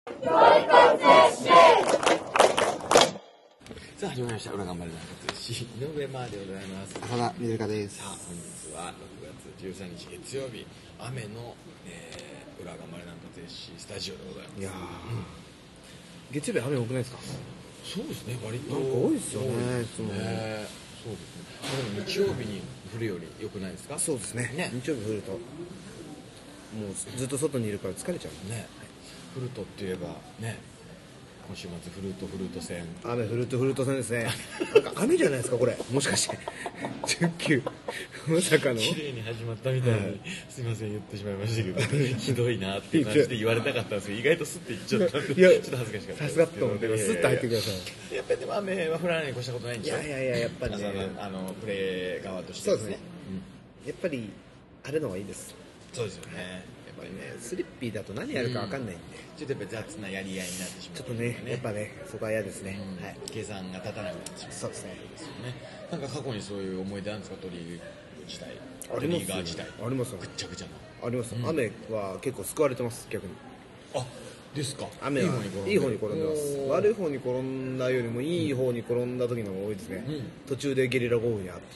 さあ始まりました裏頑張れなんか通し井上までございます。 浅田みずるかです。 さあ本日は6月13日月曜日雨の、裏頑張れなんか通しスタジオでございます。 いやー、月曜日雨多くないですか？ そうですね、割となんか多いですよねいつもそうですね。でも日曜日に降るより良くないですか？ そうですね。日曜日降るともうずっと外にいるから疲れちゃうね。フルトって言えばね、今週末フルート戦。 雨フルート戦ですね。なんか雨じゃないですかこれ、もしかして10球まさかの綺麗に始まったみたいに、すいません言ってしまいましたけどひどいなっていう感じで言われたかったんですけど、意外とスッて言っちゃったんでいやちょっと恥ずかしかったさすがと思ってスッと入ってください。 やっぱりでも雨は降らないに越したことないんでしょ。 いややっぱりね、 プレー側としてそうですね、やっぱりあるのはいいです。 そうですよね。やっぱりね、 スリッピーだと何やるか分かんないんで、 ちょっとやっぱ雑なやり合いになってしまう、 ちょっとねやっぱねそこは嫌ですね。はい、 計算が立たなくなってしまう。 そうですね。 ですよね。なんか過去にそういう思い出あるんですか？トリー自体、 ありますトリーガー自体ありますよぐっちゃぐちゃあります、雨は結構救われてます。逆にな。あ、ですか。 雨はいい方に転んでます。悪い方に転んだよりもいい方に転んだ時の方が多いですね。途中でゲリラ豪雨にある。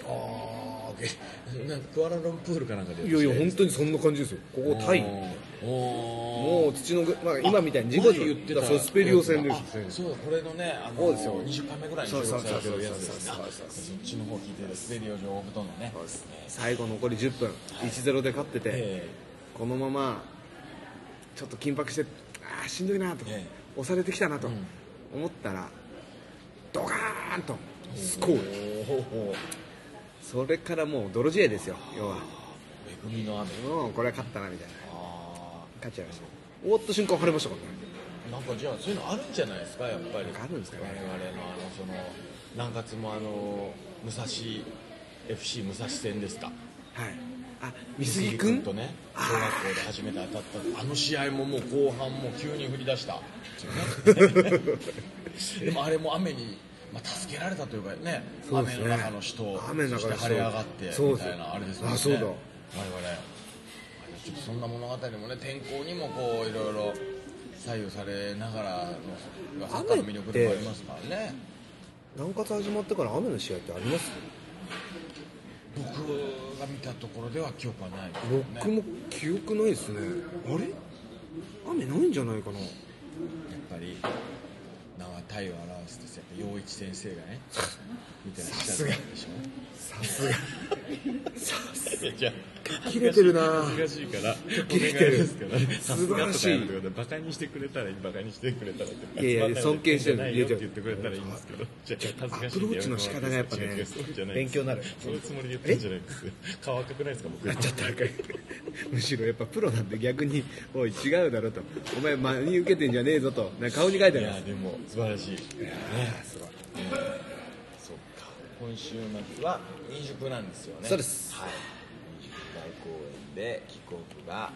なんかクアラルンプールかなんかで。 いや本当にそんな感じですよ。ここタイもう土の、今みたいに事故言ってたそうスペリオ戦です。 そう、これのね、 そうですよ 20回目ぐらいに収録されてるやつですね。そっちの方聞いてるスペリオ上部とのね、 最後残り10分 1-0 で勝ってて、このままちょっと緊迫してしんどいなと、押されてきたなと思ったらドカーンとスコール。それからもう泥試合ですよ。要は恵みの雨。 これは勝ったなみたいな。勝っちゃいました。終わった瞬間晴れましたからね。 なんかじゃあそういうのあるんじゃないですか、やっぱり。 あるんですかね。 我々のその南葛も武蔵 FC 武蔵戦ですか。 はい。美杉君とね、小学校で初めて当たった試合ももう後半もう急に降り出したでもあれも雨に助けられたというかね、雨の中の人、そして晴れ上がってみたいなあれですもんね。 そうだ。 我々ちょっとそんな物語もね、天候にもこういろいろ左右されながらのサッカーの魅力でもありますからね。 南葛始まってから雨の試合ってあります？ 僕が見たところでは記憶はないですね。 僕も記憶ないですね。あれ雨ないんじゃないかな。やっぱり名は体を表すとやっぱ陽一先生がね見てらっしゃるでしょ。 さすがじゃ切れてるな。 難しいから切れてる。 素晴らしい。バカにしてくれたらいい、バカにしてくれたらって。 いや尊敬してるないよって言ってくれたらいいんですけど、じゃあ恥ずかしい。 アプローチの仕方がやっぱね勉強になる。 そういうつもりで言ってるんじゃないですよ。顔赤くないですか僕。 ちょっと赤い。むしろやっぱプロなんで逆におい違うだろと、お前真に受けてんじゃねえぞと顔に書いてある。 いやでも素晴らしい。すごい。そっか。今週末は新宿なんですよね。 そうです。 はい。新宿大公園でキックオフが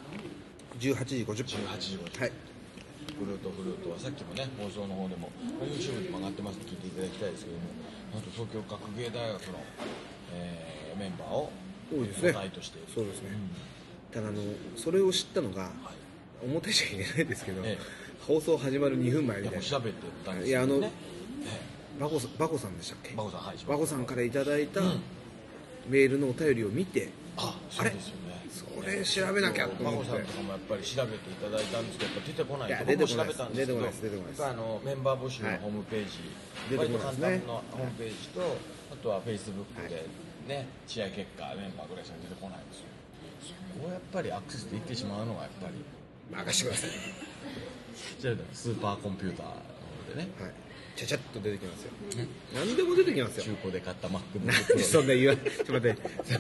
18時50分。 18時50分。 はい。 フルートはさっきもね放送の方でも YouTube でも上がってますので聞いていただきたいですけども、なんと東京学芸大学の、メンバーを母体としている。 そうですね。ただそれを知ったのが、表じゃ言えないですけど、放送始まる2分前みたいな。 調べてたんですよね。 バコさんでしたっけ？ バコさん、はい。 バコさんからいただいたメールのお便りを見て、 そうですよね。 それ調べなきゃと思って。 バコさんとかもやっぱり調べていただいたんですけど、やっぱ出てこない。 出てこない。 僕も調べたんですけど、やっぱメンバー募集のホームページ、割と簡単なホームページと、あとは Facebook でね、試合結果メンバーぐらいしか出てこないんですよ。そこをやっぱりアクセスできてしまうのがやっぱり任してください。 じゃあスーパーコンピューターでね、 ちゃちゃっと出てきますよ。何でも出てきますよ。 中古で買った MacBook Pro。そんな言わちょっと待って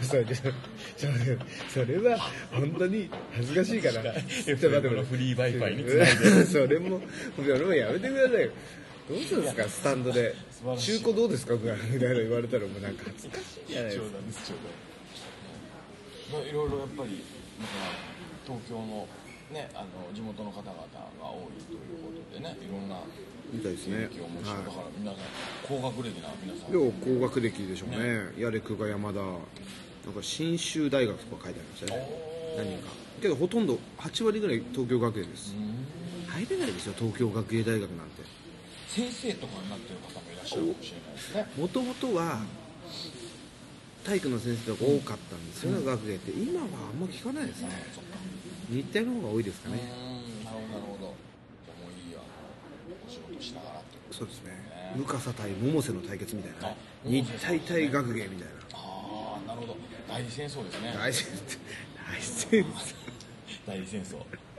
それは本当に恥ずかしいから。ちょっと待ってフリー Wi-Fi につないでそれもやめてくださいよ。どうするんですかスタンドで中古どうですかぐらいみたいな言われたらもうなんか恥ずかしいじゃないですか。 冗談です。いろいろやっぱり東京のね、地元の方々が多いということでね、いろんなみたいですね。 だから皆さん高学歴な皆さん。 高学歴でしょうね。ヤレクが山田、なんか信州大学とか書いてありましたね。何人か。けどほとんど8割ぐらい東京学園です。8 入れないでしょ、東京学芸大学なんて。 先生とかになってる方もいらっしゃるかもしれないですね。 もともとは体育の先生とか多かったんですよね、学芸って。今はあんま聞かないですね。日体の方が多いですかね。 なるほどなるほど。じゃあもういいや、お仕事しながらってことそうですね。向笠対百瀬の対決みたいな、日体対学芸みたいな。 ああ、なるほど。代理戦争ですね。 大戦争代理戦争。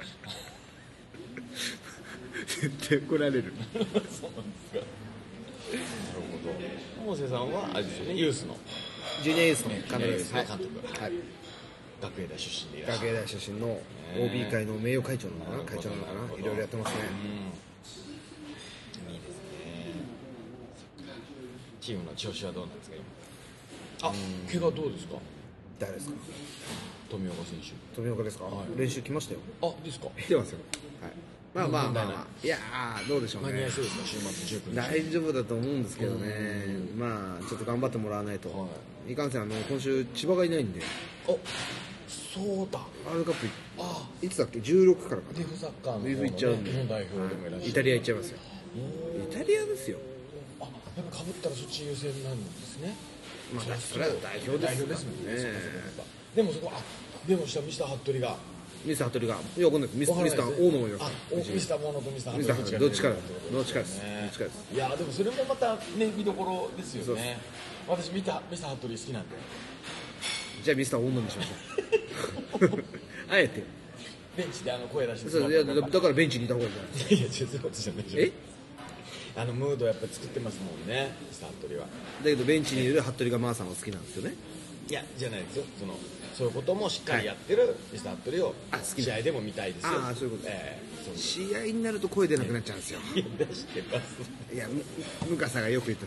絶対怒られる。 そうなんですか。なるほど。百瀬さんはあれですよね、ユースのジュニアユースの監督です。 監督。 はい。 学芸大出身でいらっしゃる。 学芸大出身の OB 会の名誉会長なのかな、会長なのかな、いろいろやってますね。 いいですね。チームの調子はどうなんですか今。怪我どうですか。 誰ですか。 富岡選手。 富岡ですか、練習来ましたよ。 ですか。 来てますよ。はい。まあまあまあまあ、いやー、どうでしょうね。 間に合いそうですか、週末19日。 大丈夫だと思うんですけどね、まあちょっと頑張ってもらわないと、いかんせん今週千葉がいないんで。 そうだ。 ワールドカップいつだっけ、16からかな。 デフサッカーのデフ行っちゃうんで、 日本代表でもいらっしゃる。 イタリア行っちゃいますよ。イタリアですよ。 やっぱかぶったらそっち優先なんですね。 まあそれは代表ですもんね。 でもそこでもしたミスター服部が。 ミスター服部が、いや、わかんないです。ミスター大野もいます。 ミスター大野とミスター服部どっちからです。 いやでもそれもまたね、見どころですよね。私ミスター服部好きなんで。 じゃあミスター大野にしましょう。あえてベンチで声出して。 そう、いやだからベンチにいた方がいいじゃないですか。 いや、そういうことじゃないでしょ。ムードやっぱり作ってますもんね、ミスター服部は。 だけどベンチにいる服部がマーさんは好きなんですよね。 いや、じゃないですよ。そういうこともしっかりやってるミスター服部を試合でも見たいですよ。 ああ、そういうことです。試合になると声出なくなっちゃうんですよ。 いや、出してます。 いや、向笠がよく言った。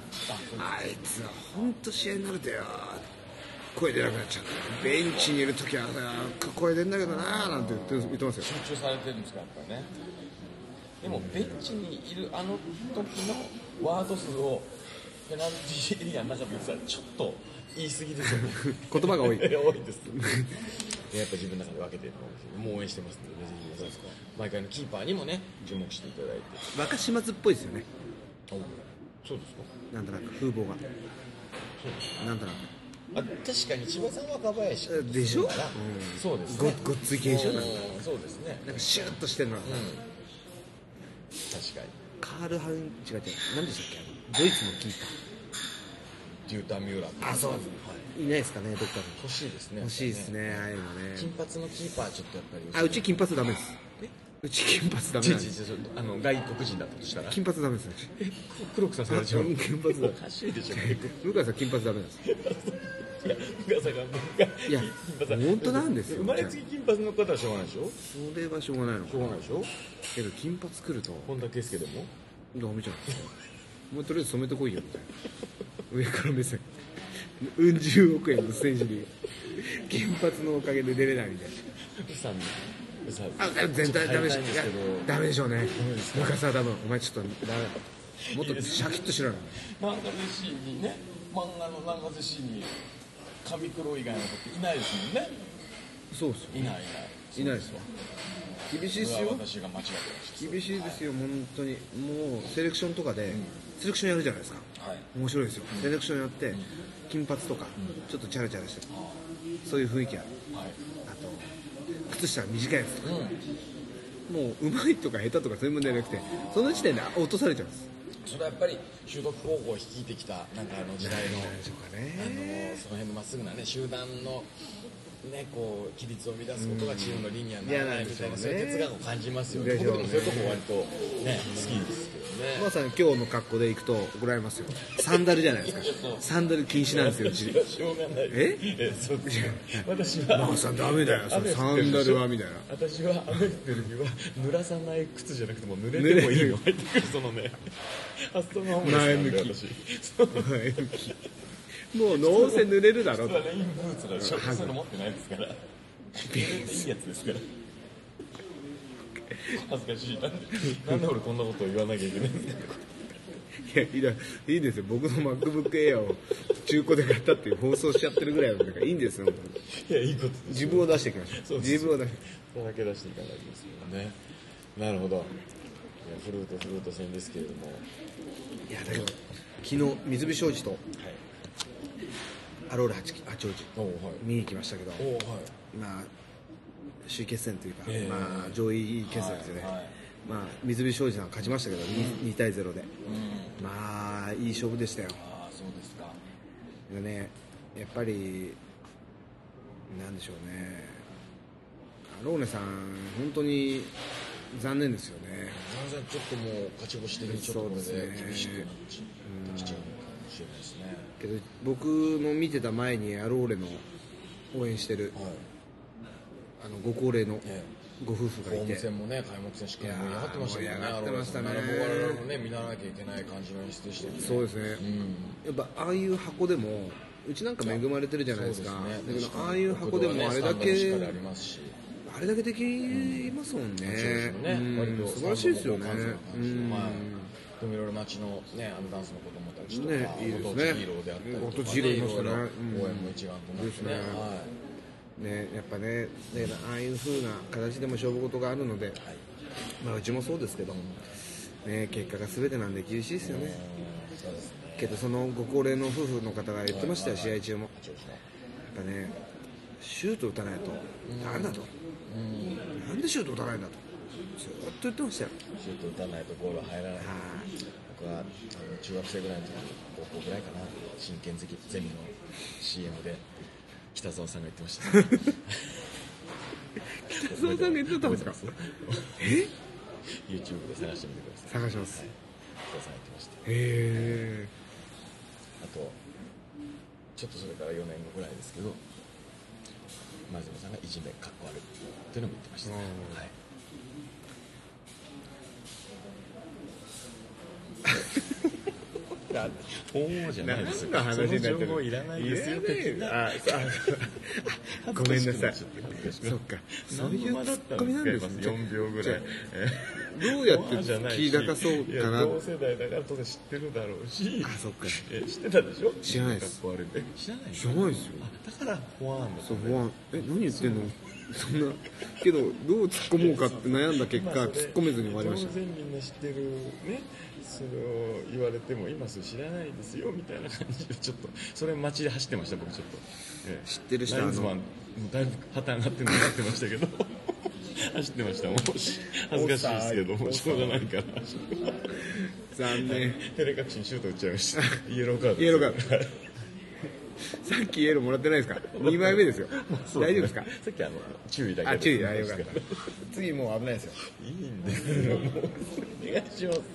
あいつは本当試合になるとよ、声出なくなっちゃう。ベンチにいるときは声出んだけどなーなんて言ってますよ。 集中されてるんですか、やっぱりね。でもベンチにいるあの時のワード数をペナルティーエリアの中で言ったらちょっと言い過ぎですよね。 言葉が多い。 多いです。やっぱ自分の中で分けてると思うんですけど、もう応援してますので、ぜひ皆さん毎回のキーパーにもね、注目していただいて。 若島津っぽいですよね。 そうですか。 なんとなく風貌が。なんとなく。 確かに千葉さんは若林でしょ。 そうです。 ごっつい系でしょ。 そうですね。 なんかシュッとしてるの。 確かに。 カールハン違う。何でしたっけ、ドイツのキーパー。 デューター・ミューラー。 そうですね。いないですかね、どっかに。 欲しいですね。 欲しいですね、ああいうのね。 金髪のキーパーちょっとやっぱり。 うち金髪ダメです。うち金髪ダメなんです。 外国人だったとしたら。 金髪ダメです。 黒くさせられちゃう。 金髪だ。 おかしいでしょ。 向川さん金髪ダメなんです。 いや、向川さんがいや、本当なんですよ。 生まれつき金髪の方はしょうがないでしょ。 それはしょうがないの。 しょうがないでしょ。 けど金髪来ると。 本田圭佑でも。 ダメじゃん。もうとりあえず染めてこいよみたいな。上から目線。うん十億円の選手に金髪のおかげで出れないみたいな。全体ダメでしょ。ダメでしょうね。向川さん多分お前ちょっとダメだ。もっとシャキッとしろよ。 漫画寿司にね、漫画寿司に髪黒以外のこといないですもんね。 そうですよ。 いないですわ。厳しいですよ。 私が間違ってました。 厳しいですよ、本当に。もうセレクションとかで、セレクションやるじゃないですか。面白いですよ。セレクションやって金髪とかちょっとチャラチャラしてる、そういう雰囲気ある。あと靴下が短いやつとか、もううまいとか下手とかそういう問題じゃなくて、その時点で落とされちゃうんです。 それはやっぱり習得高校を率いてきたなんか時代のその辺のまっすぐなね集団のねこう規律を乱すことがチームの理にはならないみたいな、そういう哲学を感じますよね。僕でもそういうとこ割とね好きですけどね。 まさに今日の格好で行くと怒られますよ。サンダルじゃないですか。サンダル禁止なんですよ。 私はしょうがない。そう私はまあさダメだよ。サンダルはみたいな。 私は雨降ってる日は濡らさない靴じゃなくても濡れてもいいの入ってくるそのね発想が前向き。もうどうせ濡れるだろう。 レインブーツだしょ。そういうの持ってないですから。濡れていいやつですから。恥ずかしい。なんで俺こんなことを言わなきゃいけないんですか。 いいですよ。僕の MacBook Air を中古で買ったっていう放送しちゃってるぐらいだからいいんですよ。 いやいいことです。 自分を出していきましょう。自分を出して。 だけ出していかないですよね。なるほど。 フルート戦ですけれども、 いやだけど昨日三菱商事とアローラ八王子見に行きましたけど、まあ首位決戦というか、まあ上位決戦ですよね。まあ三菱商事さん勝ちましたけど、2対0で、まあいい勝負でしたよ。 そうですか。 ね、やっぱりなんでしょうね、アローネさん本当に残念ですよね。 ちょっともう勝ち星的にちょっとこれで厳しくなっちゃうかもしれないですね。 けど僕の見てた前にアローレの応援してる、ご高齢のご夫婦がいて、 ホーム戦もね、開幕戦しっかり盛り上がってましたもんね。 盛り上がってましたね。 我々もね、見習わなきゃいけない感じの演出でしたよね。 そうですね、やっぱああいう箱でもうちなんか恵まれてるじゃないですか。だけどああいう箱でもあれだけできますもんね。素晴らしいですよね。 でもいろいろ町のね、ダンスの子供たちとか、 ご当地ヒーローであったりとか、ご当地ヒーローいましたね。 応援も一丸となってね。 ね、やっぱね、ああいう風な形でも勝負事があるので、まあうちもそうですけど、ね、結果が全てなんで厳しいですよね。けどそのご高齢の夫婦の方が言ってましたよ、試合中も。やっぱね、シュート打たないとダメだと、なんでシュート打たないんだとずっと言ってましたよ。 シュート打たないとゴール入らない。僕は中学生ぐらいの時、高校ぐらいかな、真剣ゼミの CM で北澤さんが言ってました。 北澤さんが言ってたんですか？ YouTube で探してみてください。 探します。 北澤さん言ってました。あとちょっとそれから4年後ぐらいですけど、前園さんがいじめかっこ悪いっていうのも言ってました、ね。おじゃないですよ。 何の話になってる。 その情報いらないですよ。 ごめんなさい。そっか。そういうツッコミなんですね。 4秒ぐらい。 どうやって聞き出かそうかな。 同世代だからとか知ってるだろうし。 そっか。 知ってたでしょ？ 知らないです。 知らない。 知らないですよ。 だからフォアなんだ。 そうフォア。何言ってんの？そんなけどどう突っ込もうかって悩んだ結果突っ込めずに終わりました。 当然みんな知ってるね。それを言われても今すぐ知らないですよみたいな感じでちょっとそれ街で走ってました僕ちょっと、 知ってる人ラインズマンだいぶ破綻がってなってましたけど走ってましたもう恥ずかしいですけどもしょうがないから残念照れ隠しにシュート打っちゃいましたイエローカードイエローカードさっきイエローもらってないですか2枚目ですよ大丈夫ですかさっき注意だけ注意よかった次もう危ないですよいいんですよもうお願いしますよ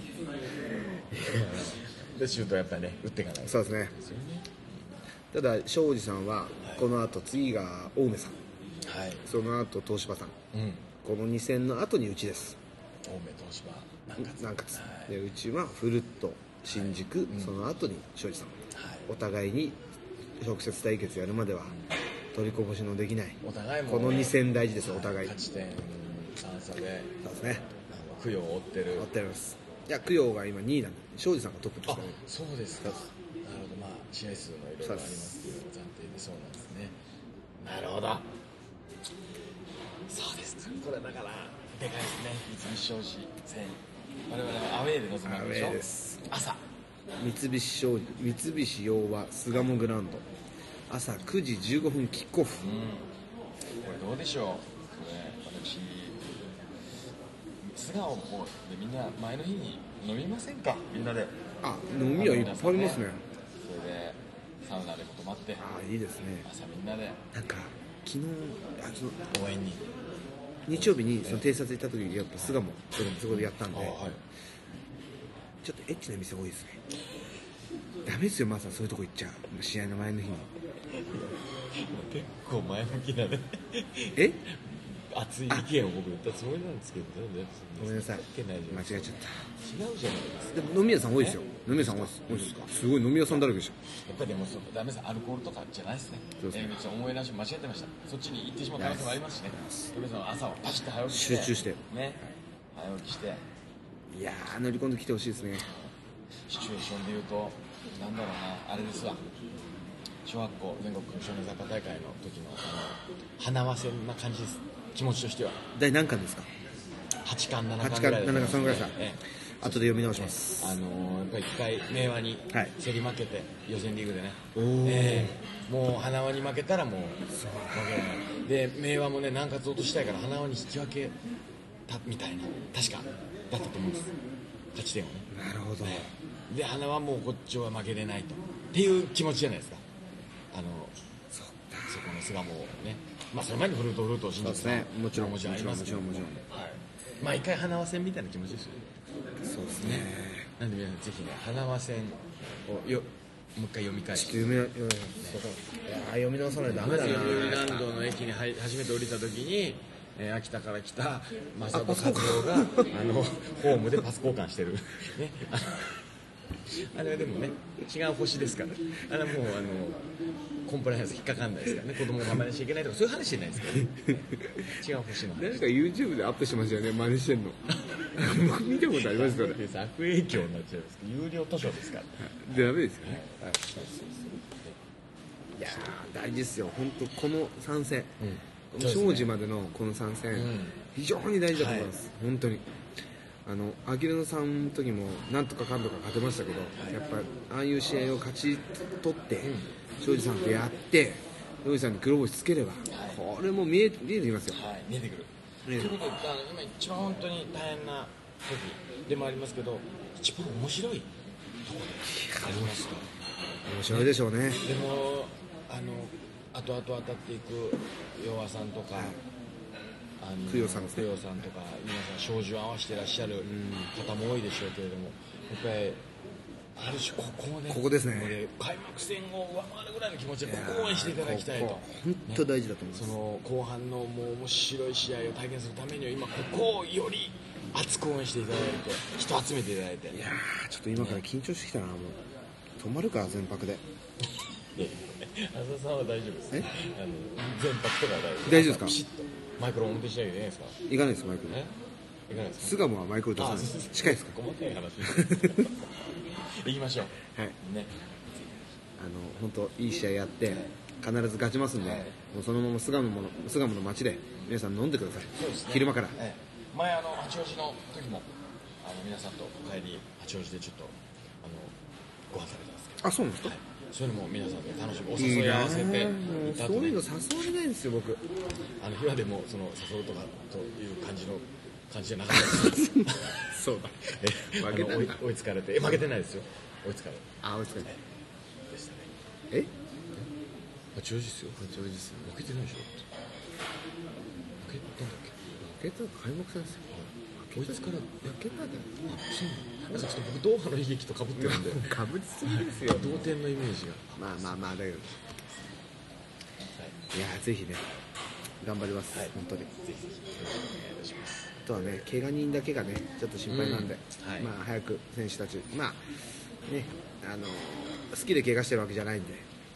でシュートやっぱりね打っていかないそうですねただ庄司さんはこの後次が青梅さん、その後東芝さん、この2戦の後にうちです青梅東芝南葛、でうちはフルット新宿、その後に庄司さん、お互いに直接対決やるまでは取りこぼしのできないお互いも、 この2戦大事ですお互い勝ち点3差でそうですね供養を追ってるますいや供養が今2位なんで庄司さんがトップですから、 そうですかなるほどまあ試合数のいろいろありますけど暫定でそうなんですねなるほどそうですこれだからでかいですね三菱商事戦我々はアウェーで臨むわけでしょアウェーです朝三菱商事三菱洋和巣鴨グラウンド朝9時15分キックオフ、これどうでしょうこれ私素顔もでみんな前の日に飲みませんかみんなで飲みはいっぱいありますねそれでサウナでも泊まっていいですね朝みんなでなんか昨日応援に日曜日にその偵察行った時にやっぱ巣鴨そこでやったんで、ちょっとエッチな店多いですねダメですよまずはそういうとこ行っちゃう試合の前の日に結構前向きなね熱い意見を僕言ったつもりなんですけどごめんなさい間違えちゃった違うじゃないですかでも飲み屋さん多いですよ飲み屋さん多いですすごい飲み屋さんだらけでしょやっぱりでもダメですアルコールとかじゃないですね思い出し間違ってましたそっちに行ってしまう可能性もありますしね朝はパシッと早起きして集中してね早起きしていやー乗り込んできてほしいですねシチュエーションでいうとなんだろうなあれですわ小学校全国少年サッカー大会の時の花わせな感じです気持ちとしては第何巻ですか 8巻7巻ぐらい 7巻そのぐらいですか。後で読み直します。 やっぱり一回明和に競り負けて、予選リーグでね、もう花輪に負けたらもう負けないで、明和もね南葛落としたいから花輪に引き分けたみたいな、確かだったと思うんです、勝ち点をね。 なるほど。 で花輪もうこっちは負けれないとっていう気持ちじゃないですか。そこの巣鴨をね、まあその前にフルートを信じてね、もちろんありますけど、毎回花輪戦みたいな気持ちですよね。 そうですね。 なんで皆さんぜひね、花輪戦をもう一回読み返して、 読み直さないとダメだな。 まず読売ランドの駅に初めて降りた時に、秋田から来た正人和夫がホームでパス交換してるね。あれはでもね、違う星ですから、あれはもうコンプライアンス引っかかんないですからね、子供を真似しちゃいけないとかそういう話じゃないですけど、ね、違う星の話。 誰か YouTube でアップしましたよね、真似してんの。僕見たことありますから。 悪影響になっちゃいますけど、有料図書ですから。 ダメですよね。いやー大事ですよ、本当この参戦、庄司までのこの参戦、非常に大事だと思います、本当に。アキレノさんの時もなんとかかんとか勝てましたけど、やっぱああいう試合を勝ち取って庄司さんとやって庄司さんに黒星つければ、これも見えてきますよ。 見えてくる。ということで今一番本当に大変な時でもありますけど、一番面白いところでありますから。 面白いでしょうね。 でも後々当たっていく弱さんとか、 供養さんとか皆さん照準を合わせていらっしゃる方も多いでしょうけれども、やっぱりある種ここですね。 開幕戦を上回るぐらいの気持ちでここを応援していただきたいと。 本当大事だと思います。 その後半のもう面白い試合を体験するためには今ここをより熱く応援していただいて、人集めていただいて。 いやーちょっと今から緊張してきたな。もう止まるか全泊で。 浅田さんは大丈夫です。全泊とかは大丈夫ですか。 ピシッとマイクロ運転しなきゃいけないですか。 行かないですマイクロ。 行かないですか。 巣鴨はマイクロ出さない。近いですか。 細かい話。行きましょう。 はい。 ね。 本当いい試合やって必ず勝ちますんで、もうそのまま巣鴨の街で皆さん飲んでください。 そうですね。 昼間から。 前八王子の時も皆さんと帰り八王子でちょっとご飯食べたんですけど。 あ、そうなんですか。 そういうのも皆さんで楽しむお誘い合わせてそういうの誘われないんですよ僕。 今でもその誘うとかという感じじゃなかったですそうだ追いつかれて負けてないですよ。追いつかれて追いつかれてでしたね。八王子ですよ。 八王子ですよ。 負けてないでしょ。負けたんだっけ。 負けた開幕戦ですよ。 追いつかれ負けたんだよ。ちょっと僕ドーハの悲劇と被ってるんでかぶりすぎですよ。 同点のイメージがまあだけど、いやぜひね頑張ります、本当に。ぜひお願いします。あとはね怪我人だけがねちょっと心配なんで、早く選手たちね好きで怪我してるわけじゃないんで、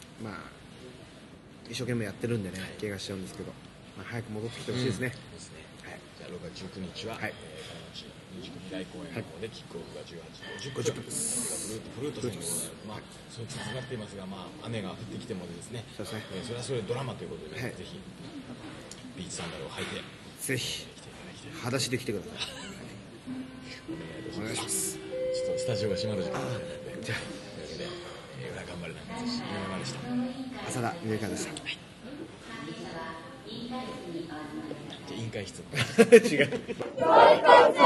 一生懸命やってるんでね怪我しちゃうんですけど、早く戻ってきてほしいですね。 じゃあ6月19日は新宿未来公園の方でキックオフが18時50分です。フルート戦でございます。そうつながっていますが、雨が降ってきてもですね、それはそれでドラマということで、ぜひビーチサンダルを履いてぜひ裸足で来てください。お願いします。 ちょっとスタジオが閉まる時間なんで、 じゃあというわけで裏頑張れなんですし、今までした浅田美香でした。 委員会室違う。